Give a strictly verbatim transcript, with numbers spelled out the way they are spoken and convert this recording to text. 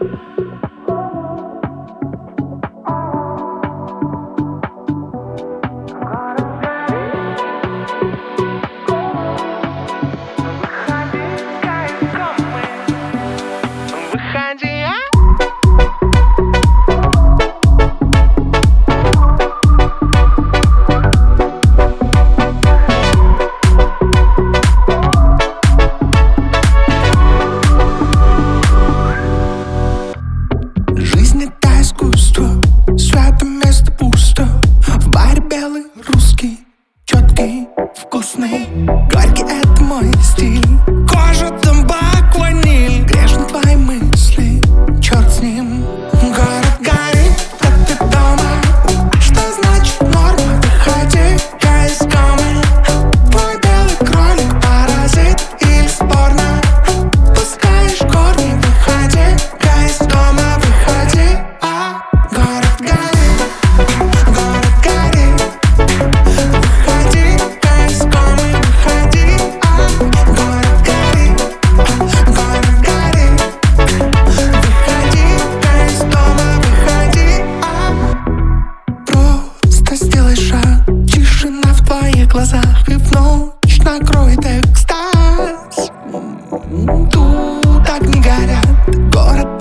Вкусный, горький — это мой стиль. Кожа, табак, ваниль. Грешны твои мысли, черт с ним. Город горит, а ты дома. Что значит норма? Выходи, я искомый. Твой белый кролик паразит или спорно? Пускаешь корни, выходи, я из дома. Выходи, а город горит, город горит. Глазах и в ночь накроет экстаз. Тут огни горят, город